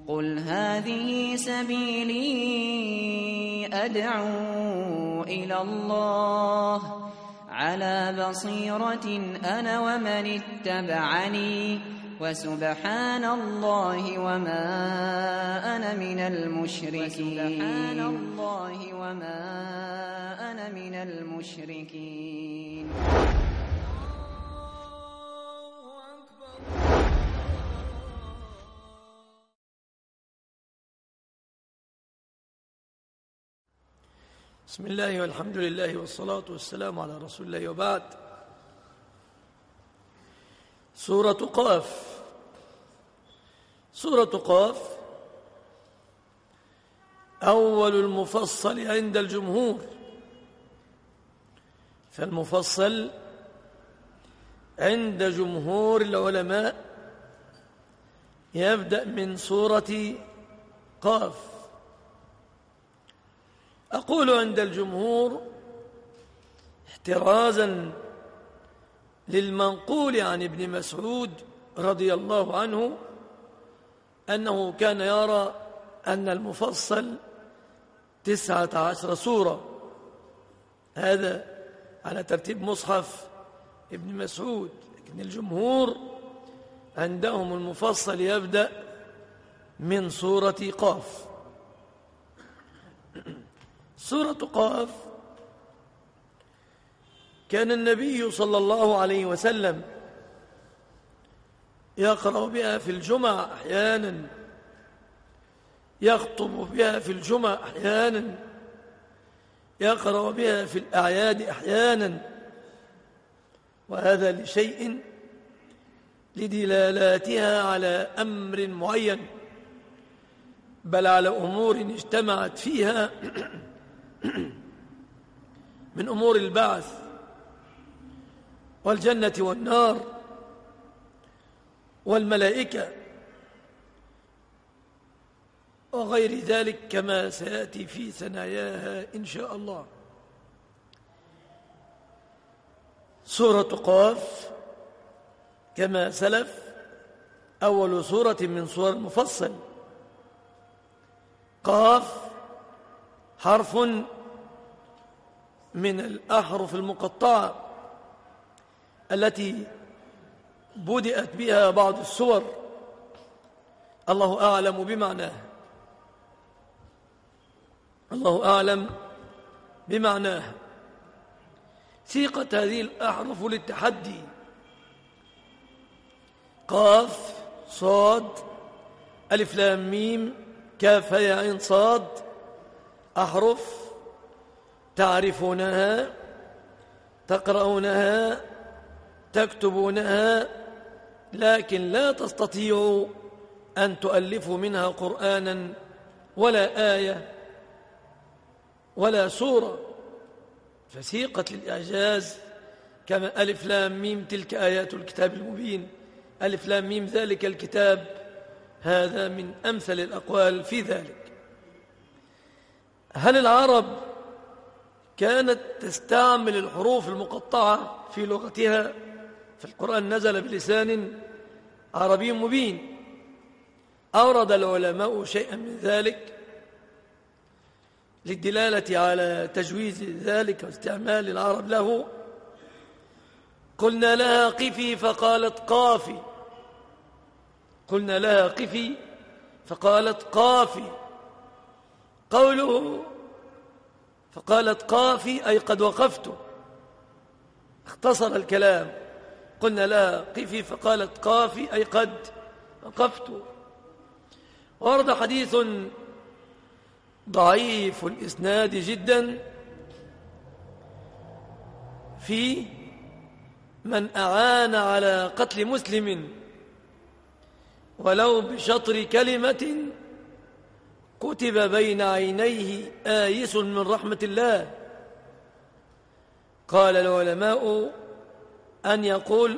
قل هذه سبيلي أدعو إلى الله على بصيرة أنا ومن اتبعني وسبحان الله وما أنا من المشركين. بسم الله والحمد لله والصلاة والسلام على رسول الله، وبعد. سورة قاف. سورة قاف أول المفصل عند الجمهور، فالمفصل عند جمهور العلماء يبدأ من سورة قاف. أقول عند الجمهور احترازا للمنقول عن ابن مسعود رضي الله عنه أنه كان يرى أن المفصل 19 سورة، هذا على ترتيب مصحف ابن مسعود، لكن الجمهور عندهم المفصل يبدأ من سورة قاف. سورة قاف كان النبي صلى الله عليه وسلم يقرأ بها في الجمعة أحيانا، يخطب بها في الجمعة أحيانا، يقرأ بها في الأعياد أحيانا، وهذا لشيء لدلالاتها على أمر معين، بل على أمور اجتمعت فيها من أمور البعث والجنة والنار والملائكة وغير ذلك كما سيأتي في ثناياها إن شاء الله. سورة قاف كما سلف أول سورة من سور المفصل. قاف حرف من الأحرف المقطعة التي بدأت بها بعض السور، الله أعلم بمعناه، الله أعلم بمعناه. سيقت هذه الأحرف للتحدي، قاف صاد ألف لام ميم كاف ياء عين صاد، أحرف تعرفونها، تقرؤونها، تكتبونها، لكن لا تستطيعوا أن تؤلفوا منها قرآنا ولا آية ولا سورة، فسيقت للإعجاز كما ألف لام ميم تلك آيات الكتاب المبين، ألف لام ميم ذلك الكتاب، هذا من أمثل الأقوال في ذلك. هل العرب كانت تستعمل الحروف المقطعة في لغتها؟ فالقرآن نزل بلسان عربي مبين. أورد العلماء شيئا من ذلك للدلالة على تجويز ذلك واستعمال العرب له. قلنا لها قفي فقالت قافي، قلنا لها قفي فقالت قافي. قوله فقالت قافي أي قد وقفت، اختصر الكلام. قلنا لها قفي فقالت قافي أي قد وقفت. ورد حديث ضعيف الإسناد جدا في من أعان على قتل مسلم ولو بشطر كلمة كتب بين عينيه آيس من رحمة الله. قال العلماء أن يقول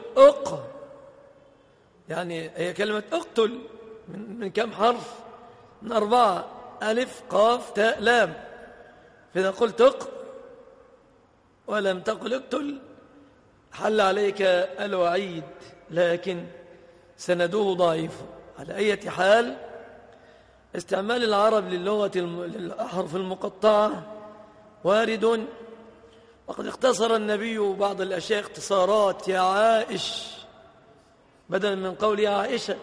يعني هي كلمة اقتل من كم حرف؟ من 4، ألف قاف تاء لام. فإذا قلت ولم تقل اقتل حل عليك الوعيد، لكن سنده ضعيف. على أي حال استعمال العرب للأحرف المقطعة وارد، وقد اختصر النبي بعض الأشياء اختصارات: يا عائش بدلا من قول يا عائشة،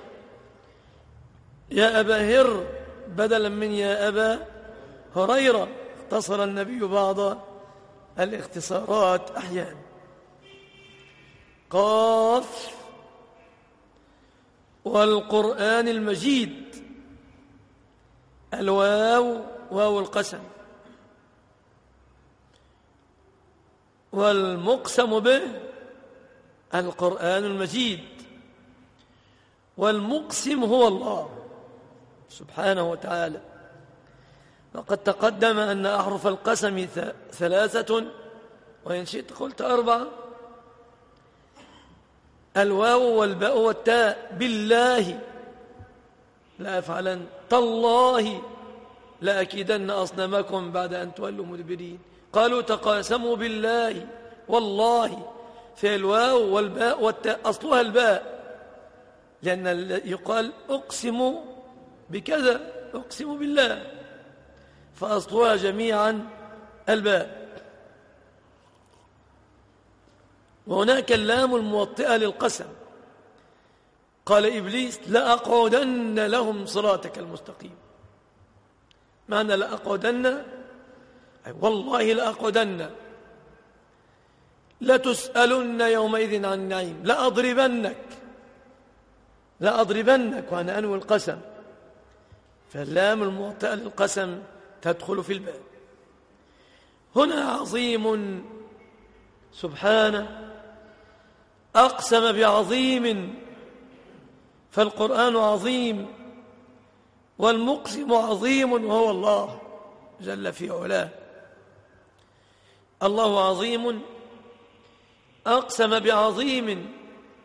يا أبا هر بدلا من يا أبا هريرة. اختصر النبي بعض الاختصارات أحيانا. قاف والقرآن المجيد، الواو واو القسم، والمقسم به القرآن المجيد، والمقسم هو الله سبحانه وتعالى. وقد تقدم أن أحرف القسم 3، وإن شئت قلت 4: الواو والباء والتاء. بالله لا أفعلن، تالله لا أكيدن أصنامكم بعد أن تولوا مدبرين. قالوا تقاسموا بالله والله، في الواو والباء والتاء أصلها الباء، لأن يقال أقسم بكذا، أقسم بالله، فأصلها جميعا الباء. وهناك اللام الموطئة للقسم. قال إبليس لأقعدن لهم صراطك المستقيم. معنى لأقعدن أي والله لأقعدن، لتسألن يومئذ عن النعيم، لأضربنك وأنا أنوي القسم. فاللام الموطئة للقسم تدخل في الباب. هنا عظيم سبحانه أقسم بعظيم، فالقرآن عظيم، والمقسم عظيم وهو الله جل في علاه. الله عظيم أقسم بعظيم،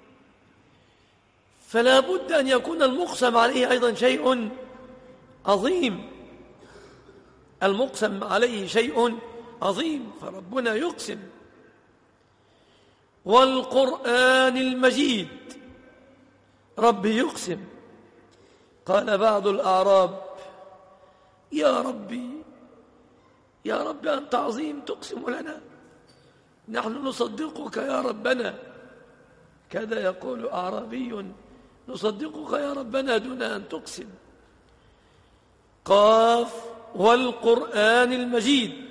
فلا بد أن يكون المقسم عليه أيضا شيء عظيم. المقسم عليه شيء عظيم، فربنا يقسم. والقرآن المجيد، ربي يقسم. قال بعض الأعراب يا ربي أنت عظيم تقسم لنا، نحن نصدقك يا ربنا. كذا يقول أعرابي: نصدقك يا ربنا دون أن تقسم. قاف والقرآن المجيد.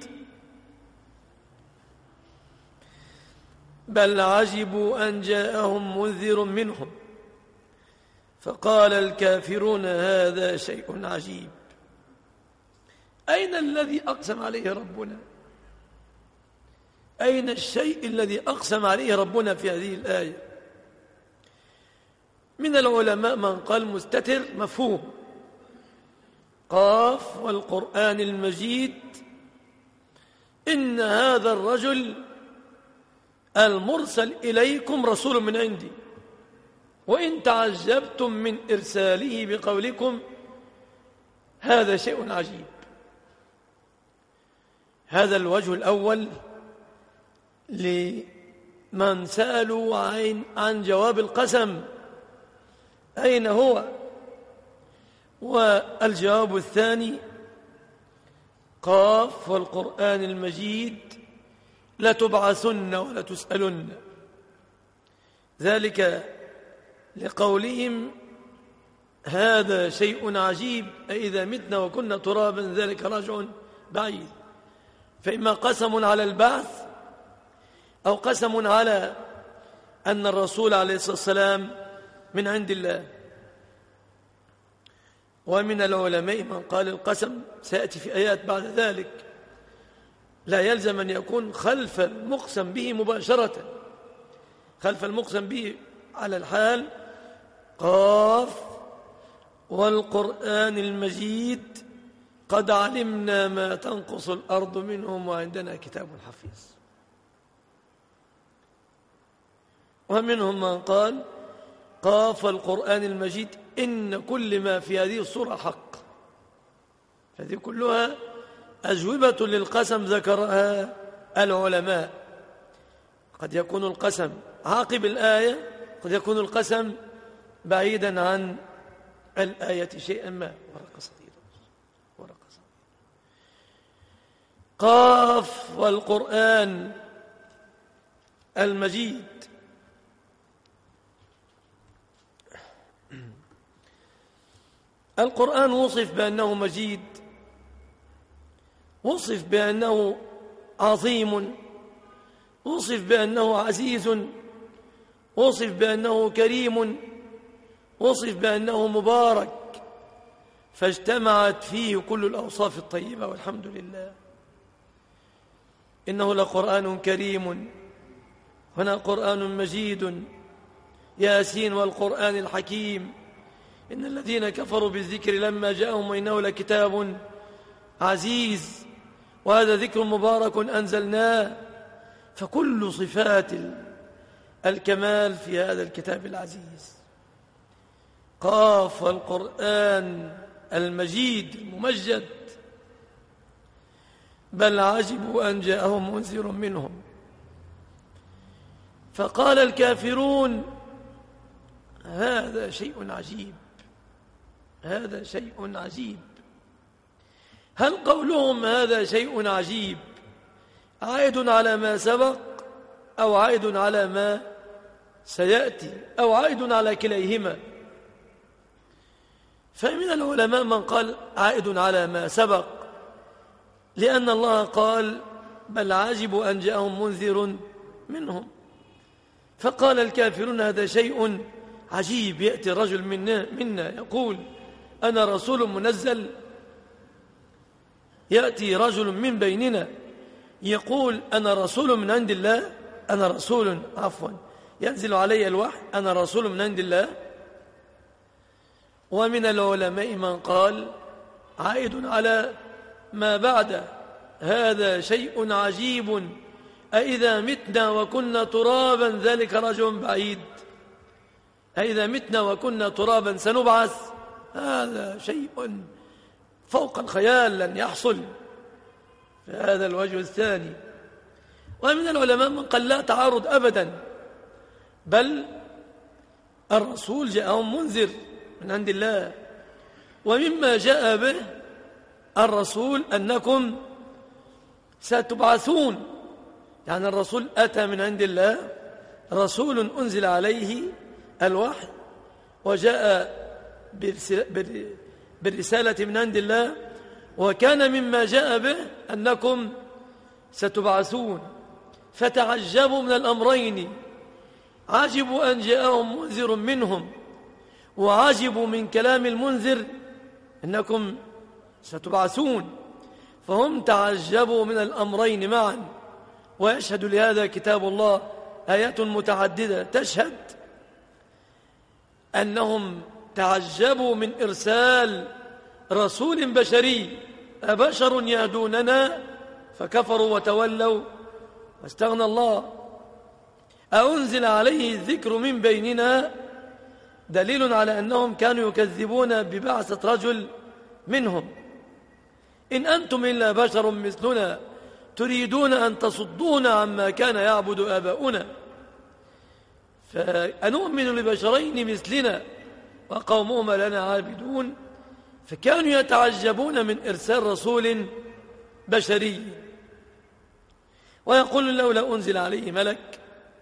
بل عجبوا أن جاءهم منذر منهم فقال الكافرون هذا شيء عجيب. أين الذي أقسم عليه ربنا؟ أين الشيء الذي أقسم عليه ربنا في هذه الآية؟ من العلماء من قال مستتر مفهوم. قاف والقرآن المجيد، إن هذا الرجل المرسل إليكم رسول من عندي، وإن تعجبتم من إرساله بقولكم هذا شيء عجيب. هذا الوجه الأول لمن سألوا عن جواب القسم أين هو. والجواب الثاني: قاف والقرآن المجيد لتبعثن ولتسألن، ذلك لقولهم هذا شيء عجيب، أي إذا متنا وكنا ترابا ذلك رجع بعيد. فإما قسم على البعث أو قسم على أن الرسول عليه الصلاة والسلام من عند الله. ومن العلماء من قال القسم سيأتي في آيات بعد ذلك لا يلزم أن يكون خلف المقسم به مباشرة، خلف المقسم به على الحال. قاف والقرآن المجيد قد علمنا ما تنقص الأرض منهم وعندنا كتاب حفيظ. ومنهم من قال قاف القرآن المجيد إن كل ما في هذه الصورة حق. هذه كلها أجوبة للقسم ذكرها العلماء. قد يكون القسم عاقب الآية، قد يكون القسم بعيدا عن الآية شيئا ما. ورقة صغيرة. قاف والقرآن المجيد. القرآن وصف بأنه مجيد، وصف بأنه عظيم، وصف بأنه عزيز، وصف بأنه كريم، وصف بأنه مبارك، فاجتمعت فيه كل الأوصاف الطيبة، والحمد لله. إنه لقرآن كريم، هنا قرآن مجيد، ياسين والقرآن الحكيم، إن الذين كفروا بالذكر لما جاءهم وإنه لكتاب عزيز، وهذا ذكر مبارك أنزلناه. فكل صفات الكمال في هذا الكتاب العزيز. قاف والقرآن المجيد الممجد، بل عجبوا أن جاءهم منذر منهم. فقال الكافرون هذا شيء عجيب، هذا شيء عجيب. هل قولهم هذا شيء عجيب عائد على ما سبق، أو عائد على ما سيأتي، أو عائد على كليهما؟ فمن العلماء من قال عائد على ما سبق، لأن الله قال بل عجبوا أن جاءهم منذر منهم. فقال الكافرون هذا شيء عجيب، يأتي رجل منا يقول أنا رسول منزل، يأتي رجل من بيننا يقول أنا رسول من عند الله، أنا رسول ينزل علي الوحي، أنا رسول من عند الله. ومن العلماء من قال عائد على ما بعد، هذا شيء عجيب، أإذا متنا وكنا ترابا ذلك رجل بعيد، أإذا متنا وكنا ترابا سنبعث، هذا شيء فوق الخيال لن يحصل. فهذا الوجه الثاني. ومن العلماء من قال لا تعارض أبدا، بل الرسول جاءهم منذر من عند الله، ومما جاء به الرسول أنكم ستبعثون، يعني الرسول أتى من عند الله، رسول أنزل عليه الوحي وجاء بالرسالة من عند الله، وكان مما جاء به أنكم ستبعثون. فتعجبوا من الأمرين، عجبوا أن جاءهم منذر منهم، وعجبوا من كلام المنذر أنكم ستبعثون. فهم تعجبوا من الأمرين معا. ويشهد لهذا كتاب الله آيات متعددة تشهد أنهم تعجبوا من إرسال رسول بشري، أبشر يهدوننا فكفروا وتولوا واستغنى الله، أأنزل عليه الذكر من بيننا، دليل على أنهم كانوا يكذبون ببعثة رجل منهم. إن أنتم إلا بشر مثلنا تريدون أن تصدونا عما كان يعبد آباؤنا، فأنؤمن لبشرين مثلنا وقومهما لنا عابدون. فكانوا يتعجبون من إرسال رسول بشري، ويقول لولا أنزل عليه ملك.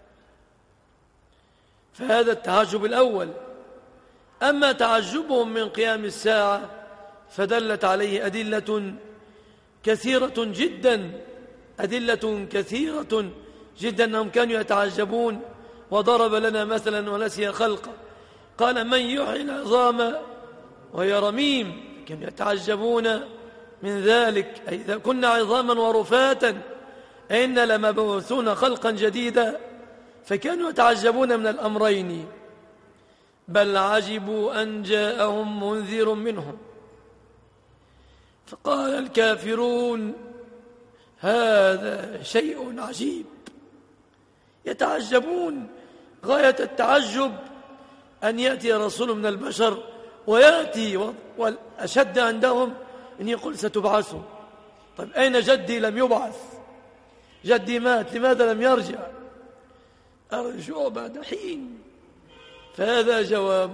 فهذا التعجب الأول. أما تعجبهم من قيام الساعة فدلت عليه أدلة كثيرة جدا، أدلة كثيرة جدا أنهم كانوا يتعجبون. وضرب لنا مثلا ونسي خلقه، قال من يحيي العظام وهي رميم، كانوا يتعجبون من ذلك، أي إذا كنا عظاما ورفاتا إن لمبعوثون خلقا جديدا. فكانوا يتعجبون من الأمرين. بل عجبوا أن جاءهم منذر منهم. فقال الكافرون هذا شيء عجيب، يتعجبون غاية التعجب أن يأتي رسول من البشر ويأتي، والأشد عندهم أن يقول ستبعثوا. طيب أين جدي لم يبعث؟ جدي مات، لماذا لم يرجع؟ الرجوع بعد حين. فهذا جواب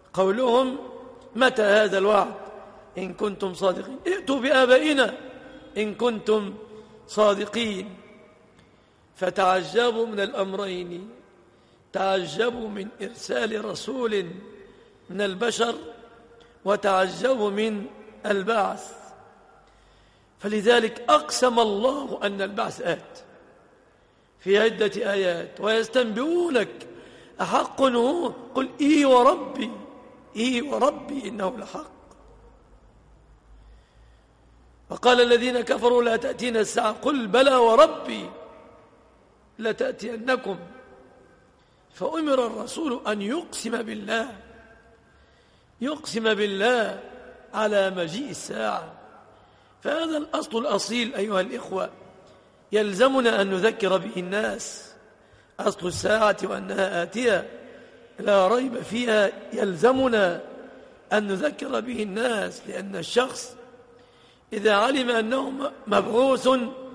قولهم متى هذا الوعد إن كنتم صادقين؟ ائتوا بآبائنا إن كنتم صادقين. فتعجبوا من الأمرين، تعجبوا من إرسال رسول من البشر، وتعجبوا من البعث. فلذلك أقسم الله أن البعث آت في عدة آيات. ويستنبئونك أحق هو؟ قل إي وربي، إي وربي إنه لحق. وقال الذين كفروا لا تأتينا الساعة قل بلى وربي لتأتينكم. فأمر الرسول أن يقسم بالله على مجيء الساعة. فهذا الأصل الأصيل أيها الإخوة يلزمنا أن نذكر به الناس. أصل الساعة وأنها آتية لا ريب فيها، يلزمنا أن نذكر به الناس، لأن الشخص إذا علم أنه مبعوث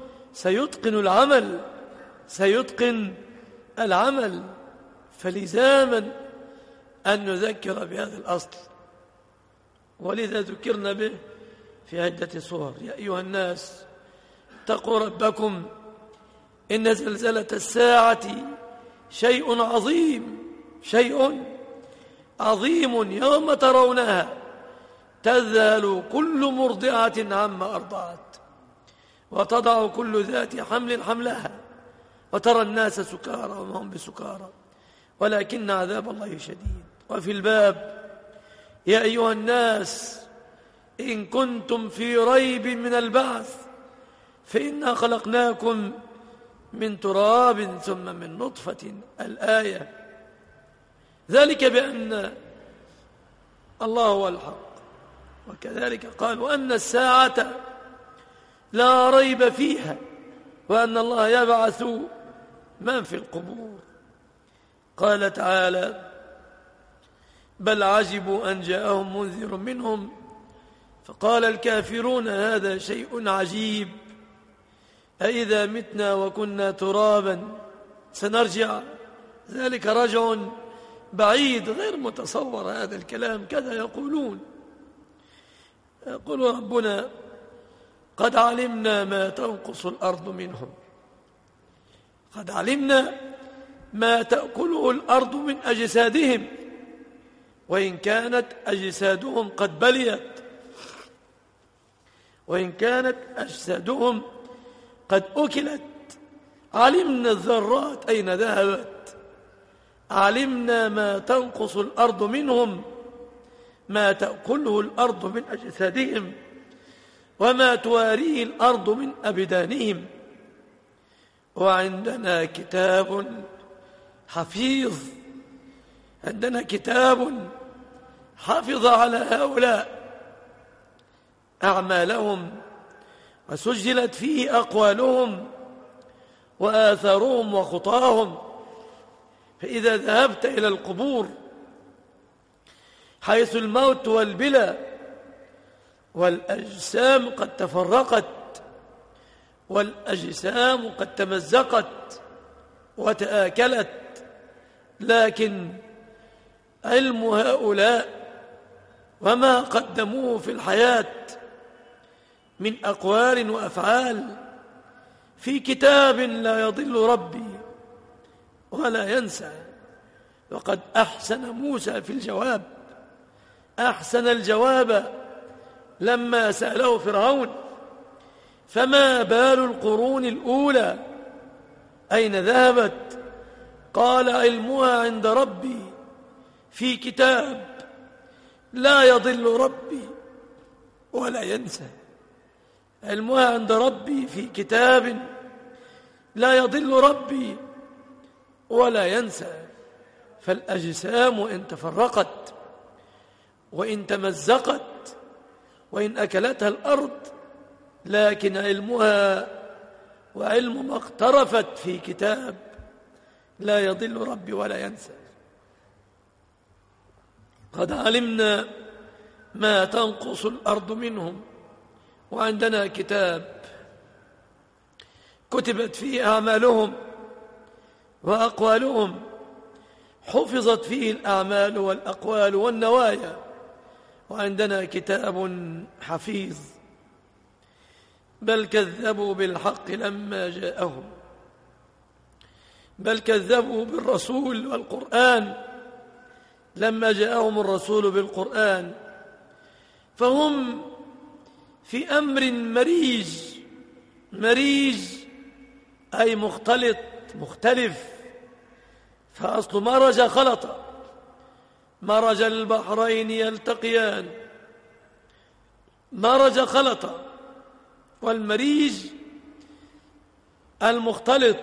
سيتقن العمل. فلزاما أن نذكر بهذا الأصل، ولذا ذكرنا به في عدة صور. يا أيها الناس اتقوا ربكم إن زلزلة الساعة شيء عظيم يوم ترونها تذهل كل مرضعة عما أرضعت وتضع كل ذات حمل حملها وترى الناس سكارى وما هم بسكارى ولكن عذاب الله شديد. وفي الباب يا أيها الناس إن كنتم في ريب من البعث فإنا خلقناكم من تراب ثم من نطفة. الآية. ذلك بأن الله هو الحق، وكذلك قال وأن الساعة لا ريب فيها وأن الله يبعث من في القبور. قال تعالى بل عجبوا أن جاءهم منذر منهم فقال الكافرون هذا شيء عجيب أإذا متنا وكنا ترابا سنرجع. ذلك رجع بعيد غير متصور هذا الكلام. كذا يقول ربنا قد علمنا ما تنقص الأرض منهم، قد علمنا ما تأكله الأرض من أجسادهم وإن كانت أجسادهم قد بليت، وإن كانت أجسادهم قد أكلت. علمنا الذرات أين ذهبت، علمنا ما تنقص الأرض منهم، ما تأكله الأرض من أجسادهم وما تواريه الأرض من أبدانهم. وعندنا كتاب حفيظ، عندنا كتاب حافظ على هؤلاء أعمالهم وسجلت فيه أقوالهم وآثارهم وخطاهم. فإذا ذهبت إلى القبور حيث الموت والبلى والأجسام قد تفرقت والأجسام قد تمزقت وتآكلت، لكن علم هؤلاء وما قدموه في الحياة من أقوال وأفعال في كتاب لا يضل ربي ولا ينسى. وقد أحسن موسى في الجواب، أحسن الجواب لما سأله فرعون فما بال القرون الأولى أين ذهبت؟ قال علمها عند ربي في كتاب لا يضل ربي ولا ينسى. علمها عند ربي في كتاب لا يضل ربي ولا ينسى. فالأجسام إن تفرقت وإن تمزقت وإن أكلتها الأرض لكن علمها وعلم ما اقترفت في كتاب لا يضل ربي ولا ينسى. قد علمنا ما تنقص الأرض منهم وعندنا كتاب كتبت فيه أعمالهم وأقوالهم، حفظت فيه الأعمال والأقوال والنوايا. وعندنا كتاب حفيظ بل كذبوا بالحق لما جاءهم، بل كذبوا بالرسول والقرآن لما جاءهم الرسول بالقرآن، فهم في أمر مريج أي مختلط مختلف. فأصل مرج خلط، مرج البحرين يلتقيان، مرج خلط، والمريج المختلط،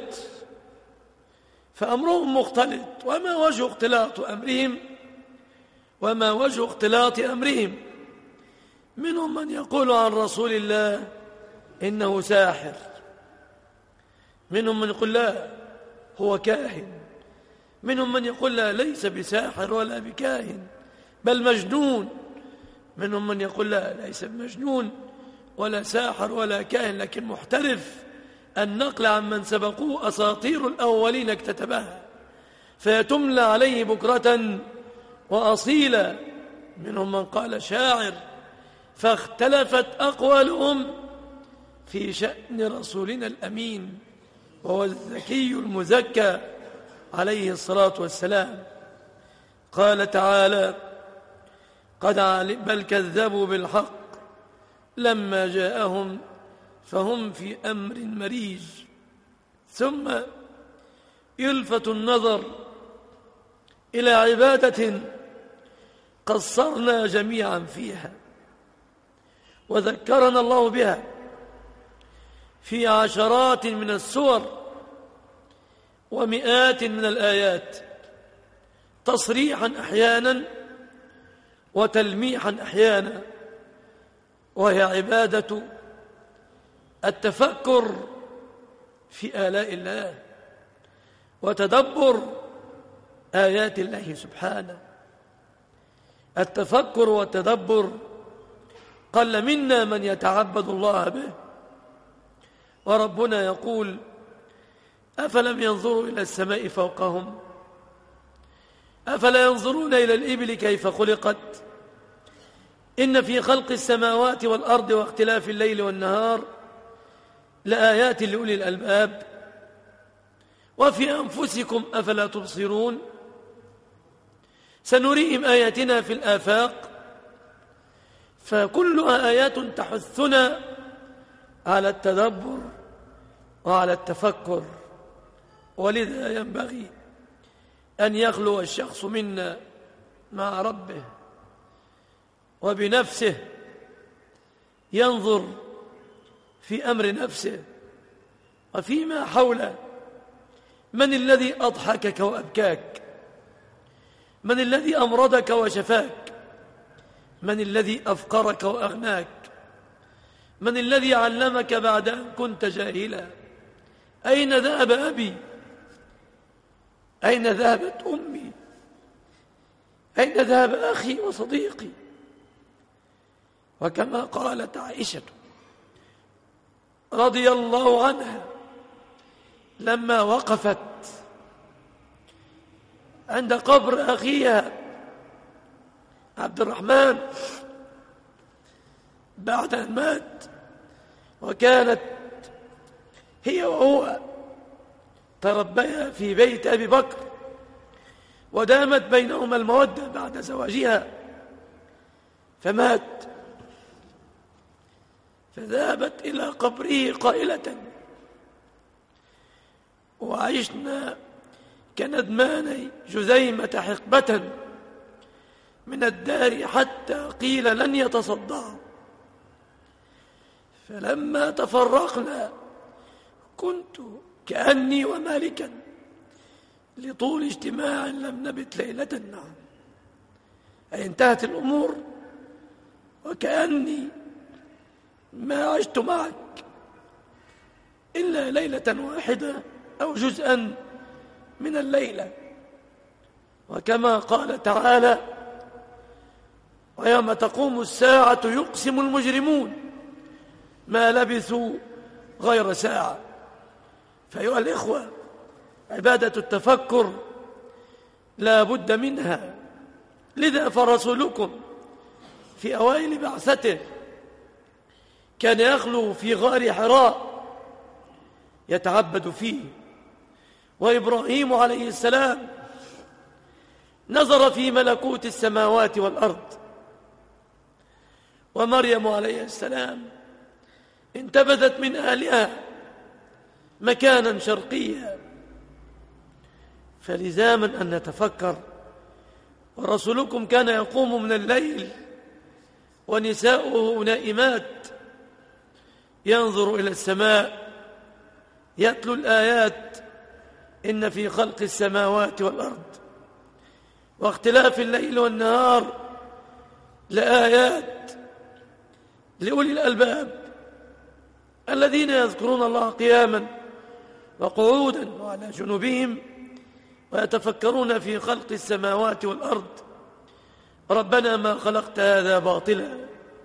فأمرهم مختلط. وما وجه اختلاط أمرهم؟ وما وجه اختلاط أمرهم؟ منهم من يقول عن رسول الله إنه ساحر، منهم من يقول لا هو كاهن، منهم من يقول لا ليس بساحر ولا بكاهن بل مجنون، منهم من يقول لا ليس بمجنون ولا ساحر ولا كاهن لكن محترف النقل عن من سبقوه، أساطير الأولين اكتتبها فيتملى عليه بكرة وأصيلا. منهم من قال شاعر، فاختلفت أقوالهم في شأن رسولنا الأمين وهو الذكي المزكى عليه الصلاة والسلام. قال تعالى بل كذبوا بالحق لما جاءهم فهم في أمر مريج. ثم يلفت النظر إلى عبادة قصرنا جميعا فيها وذكرنا الله بها في عشرات من السور ومئات من الآيات، تصريحا أحيانا وتلميحا أحيانا، وهي عبادة التفكر في آلاء الله وتدبر آيات الله سبحانه. التفكر والتدبر قل منا من يتعبد الله به، وربنا يقول أفلم ينظروا إلى السماء فوقهم أفلا ينظرون إلى الإبل كيف خلقت إن في خلق السماوات والأرض واختلاف الليل والنهار لآيات لأولي الألباب وفي أنفسكم أفلا تبصرون سنريهم آياتنا في الآفاق. فكلها آيات تحثنا على التدبر وعلى التفكر، ولذا ينبغي أن يخلو الشخص منا مع ربه وبنفسه، ينظر في أمر نفسه وفيما حوله. من الذي أضحكك وأبكاك؟ من الذي أمرضك وشفاك؟ من الذي أفقرك وأغناك؟ من الذي علمك بعد أن كنت جاهلا؟ أين ذهب أبي؟ أين ذهبت أمي؟ أين ذهب أخي وصديقي؟ وكما قالت عائشة رضي الله عنها لما وقفت عند قبر أخيها عبد الرحمن بعد أن مات، وكانت هي وهو تربيا في بيت أبي بكر ودامت بينهما المودة بعد زواجها، فمات، فذهبت إلى قبره قائلة وعشنا كندمان جذيمة حقبة من الدار حتى قيل لن يتصدعوا، فلما تفرقنا كنت كأني ومالكا لطول اجتماع لم نبت ليلة. نعم، أي انتهت الأمور وكأني ما عشت معك إلا ليلة واحدة أو جزءا من الليلة. وكما قال تعالى ويوم تقوم الساعة يقسم المجرمون ما لبثوا غير ساعة. فأيها الإخوة، عبادة التفكر لا بد منها. لذا فرسولكم في أوائل بعثته كان يخلو في غار حراء يتعبد فيه، وإبراهيم عليه السلام نظر في ملكوت السماوات والأرض، ومريم عليه السلام انتبذت من أهلها مكانا شرقيا. فلزاما أن نتفكر، ورسولكم كان يقوم من الليل ونساؤه نائمات، ينظر إلى السماء يتلو الآيات: إن في خلق السماوات والأرض واختلاف الليل والنهار لآيات لأولي الألباب الذين يذكرون الله قياما وقعودا وعلى جنوبهم ويتفكرون في خلق السماوات والأرض. ربنا ما خلقت هذا باطلا،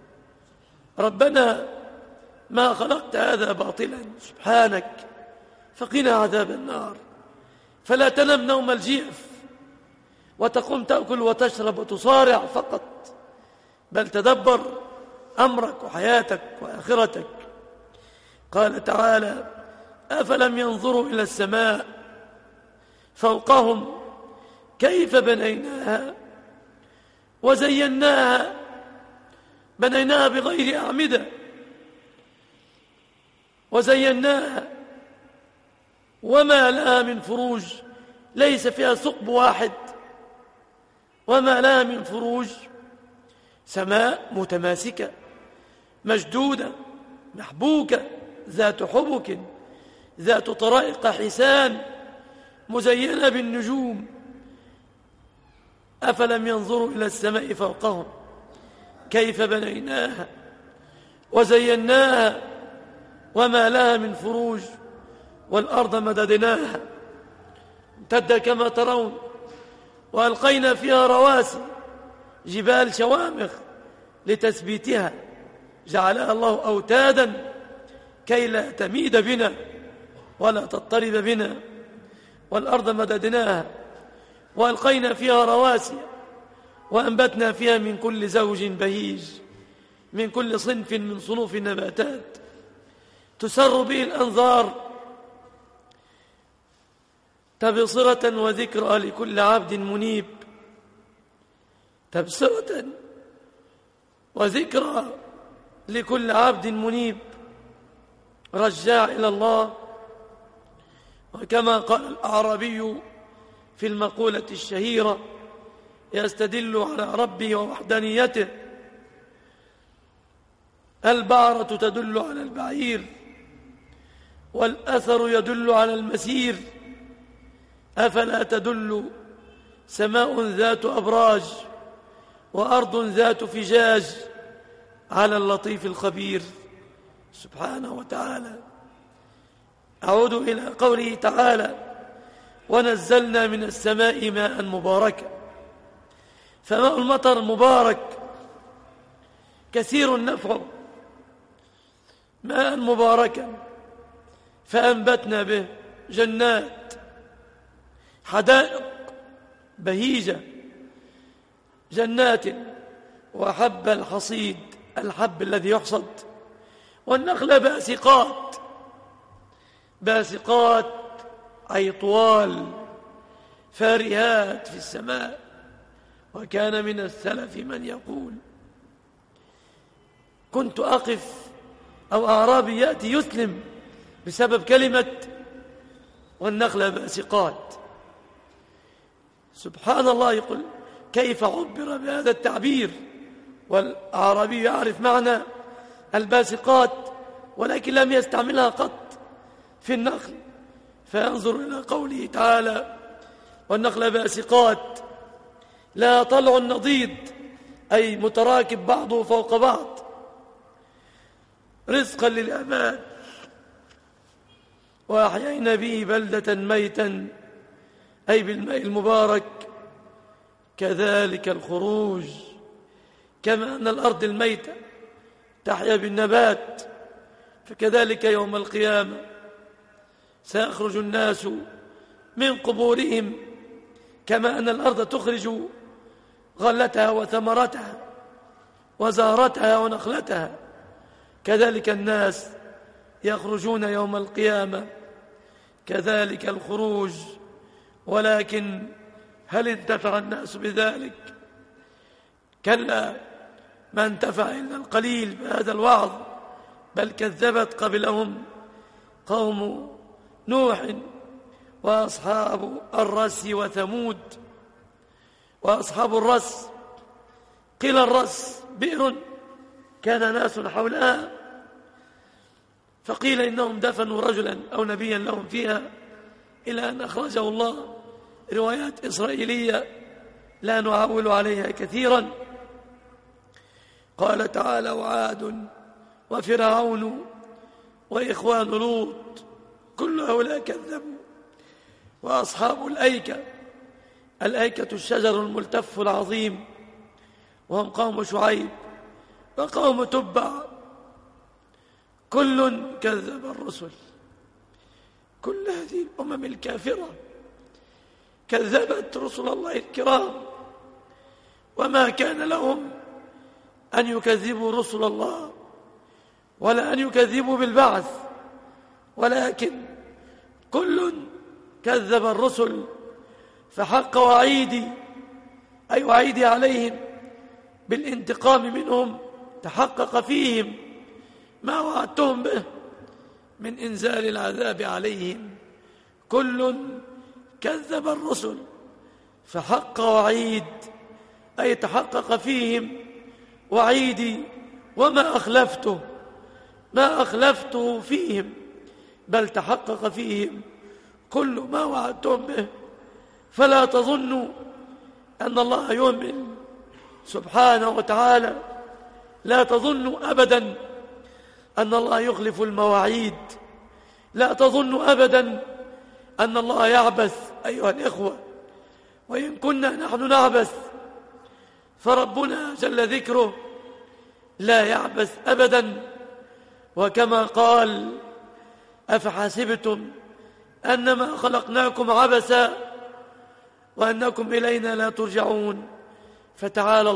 ربنا ما خلقت هذا باطلا، سبحانك فقنا عذاب النار. فلا تنم نوم الجيف وتقوم تأكل وتشرب وتصارع فقط، بل تدبر أمرك وحياتك وآخرتك. قال تعالى: أفلم ينظروا إلى السماء فوقهم كيف بنيناها وزيناها، بنيناها بغير أعمدة وزيناها وما لها من فروج، ليس فيها ثقب واحد، وما لها من فروج. سماء متماسكة مشدودة محبوكة ذات حبك ذات طرائق حسان مزينة بالنجوم. أفلم ينظروا إلى السماء فوقهم كيف بنيناها وزيناها وما لها من فروج، والأرض مددناها امتد كما ترون، وألقينا فيها رواسي جبال شوامخ لتثبيتها، جعلها الله أوتادا كي لا تميد بنا ولا تضطرب بنا. والأرض مددناها وألقينا فيها رواسي وأنبتنا فيها من كل زوج بهيج، من كل صنف من صنوف النباتات تسر به الأنظار، تبصرة وذكرى لكل عبد منيب. تبصرة وذكرى لكل عبد منيب رجاع إلى الله. وكما قال الأعرابي في المقولة الشهيرة: يستدل على ربه ووحدانيته: البعرة تدل على البعير، والأثر يدل على المسير، أفلا تدل سماء ذات أبراج وأرض ذات فجاج على اللطيف الخبير سبحانه وتعالى. أعود إلى قوله تعالى: ونزلنا من السماء ماء مباركا. فماء المطر مبارك كثير النفع، ماء مباركا فأنبتنا به جنات، حدائق بهيجة، جنات وحب الحصيد، الحب الذي يحصد، والنخل باسقات، باسقات أي طوال فارهات في السماء. وكان من السلف من يقول: كنت أقف أو أعرابي يأتي يسلم بسبب كلمة والنخل باسقات. سبحان الله، يقول كيف عبر بهذا التعبير والأعرابي يعرف معنى الباسقات ولكن لم يستعملها قط في النخل. فينظر إلى قوله تعالى: والنخل باسقات لا طلع نضيد، أي متراكب بعضه فوق بعض، رزقا للعباد. وأحيينا به بلدة ميتا، أي بالماء المبارك. كذلك الخروج، كما أن الأرض الميتة تحيا بالنبات، فكذلك يوم القيامة سيخرج الناس من قبورهم، كما أن الأرض تخرج غلتها وثمرتها وزهرتها ونخلتها، كذلك الناس يخرجون يوم القيامة كذلك الخروج، ولكن هل انتفع الناس بذلك؟ كلا، ما انتفع إلا القليل بهذا الوعظ، بل كذبت قبلهم قوم نوح وأصحاب الرس وثمود. وأصحاب الرس قيل الرس بئر كان ناس حولها، فقيل إنهم دفنوا رجلا أو نبيا لهم فيها، إلى أن أخرجه الله. روايات إسرائيلية لا نعول عليها كثيرا. قال تعالى: وعاد وفرعون وإخوان لوط كل هؤلاء كذبوا. وأصحاب الأيكة الشجر الملتف العظيم، وهم قوم شعيب وقوم تبع، كل كذب الرسل. كل هذه الأمم الكافرة كذبت رسل الله الكرام، وما كان لهم أن يكذبوا رسل الله ولا أن يكذبوا بالبعث، ولكن كل كذب الرسل فحق وعيدي، أي وعيدي عليهم بالانتقام منهم، تحقق فيهم ما وعدتهم به من إنزال العذاب عليهم. كل كذب الرسل فحق وعيد، أي تحقق فيهم وعيدي، وما أخلفته فيهم، بل تحقق فيهم كل ما وعدتهم به. فلا تظنوا أن الله يهمل سبحانه وتعالى، لا تظنوا أبدا أن الله يخلف المواعيد، لا تظنوا أبدا أن الله يعبث أيها الإخوة، وإن كنا نحن نعبث فربنا جل ذكره لا يعبث أبدا. وكما قال: أفحسبتم أنما خلقناكم عبثا وأنكم إلينا لا ترجعون. فتعالى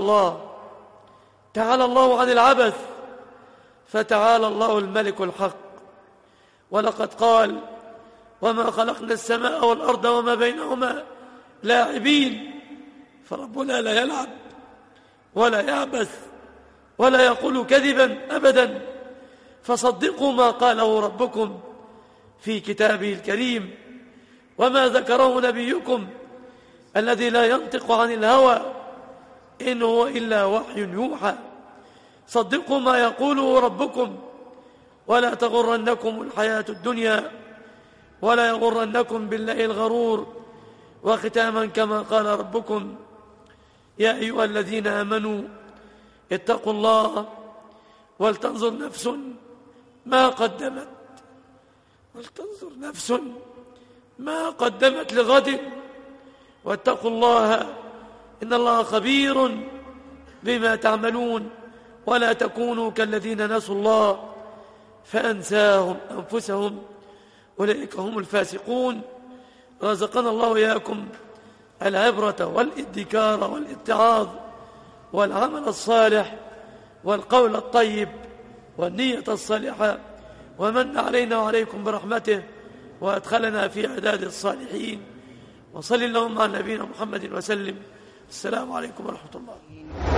الله عن العبث، فتعالى الله الملك الحق. ولقد قال: وما خلقنا السماء والأرض وما بينهما لاعبين. فربنا لا يلعب ولا يعبث ولا يقول كذبا أبدا. فصدقوا ما قاله ربكم في كتابه الكريم، وما ذكره نبيكم الذي لا ينطق عن الهوى إن هو إلا وحي يوحى. صدقوا ما يقوله ربكم، ولا تغرنكم الحياة الدنيا ولا يغرنكم بالله الغرور. وختاما كما قال ربكم: يا أيها الذين آمنوا اتقوا الله ولتنظر نفس ما قدمت لغد واتقوا الله إن الله خبير بما تعملون. ولا تكونوا كالذين نسوا الله فأنساهم أنفسهم أولئك هم الفاسقون. رزقنا الله إياكم العبرة والادكار والاتعاظ والعمل الصالح والقول الطيب والنية الصالحة، ومن علينا وعليكم برحمته وأدخلنا في عداد الصالحين. وصل اللهم على نبينا محمد وسلم. السلام عليكم ورحمة الله.